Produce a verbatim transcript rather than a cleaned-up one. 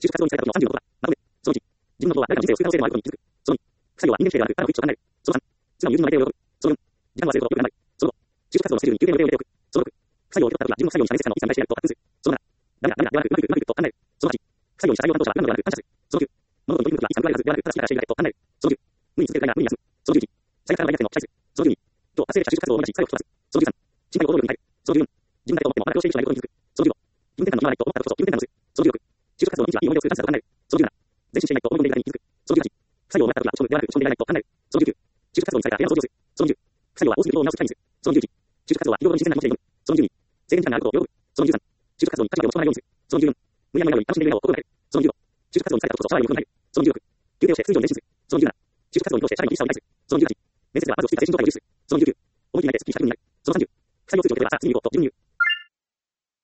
就職活動に使えたことのさんじゅうのことだ。なので、そのいち、自分のことは誰かの人生を救う可能性もあることに気づく。そのに、副作用は人間否定ではなく、ある一致を考える。そのさん、素直に友人の内定を喜ぶ。そのよん、時間を忘れることをよく頑張る。そのご、就職活動のスケジュールに休憩の予定を入れておく。そのろく、副作用を受け取った時は自分の副作用に差別化の一切に対してやると発奮する。そのなな、ダメだ、ダメだ、ではなく、うまくいく、うまくいくと考える。そのはち、副作用にした対応担当者は何度ではなく感謝する。そのきゅう、物事に取り組むときはいつも言われるはずではなく、ただしいいからしているだけと考える。そのじゅう、無理に続けるがいいな、無理に休む。そのじゅういち、最悪からの大逆転の期待する。そのじゅうに、と達成できた就職活動を目指し、作用を吹き飛ばす。そのじゅうさん、心配と行動力に変える。そのじゅうよん、自分だけと思ってもまだ上している人がいることに気づく。そのじゅうご、気分転換の今はないと思ったからこそ気分転換をする。そのじゅうろく、就職活動の日時はいい思い出を作るチャンスだと考える。そのじゅうなな、前進していないと思い込んでいるだけに気づく。そのじゅうはち、副作用をなかった時は落ち込むではなく落ち込んでいられないと考える。そのじゅうきゅう、就職活動にされた部屋の掃除をする。そのじゅう、副作用は多すぎることを見直す機会にする。そのじゅういち、就職活動は日頃に自然な気持ちで挑む。そのじゅうに、制限時間があることを喜ぶ。そのじゅうさん、就職活動に立場で落ち込まないようにする。そのじゅうよん、無や無やより楽しんでいる笑顔を心がける。そのじゅうご、就職活動にされたことこそ将来の目標になる。そのじゅうろく、休憩をして通常に前進する。そのじゅうなな、就職活動に通して社会の厳しさを理解する。そのじゅうはち、面接ではまず落ち着いた精神状態を重視する。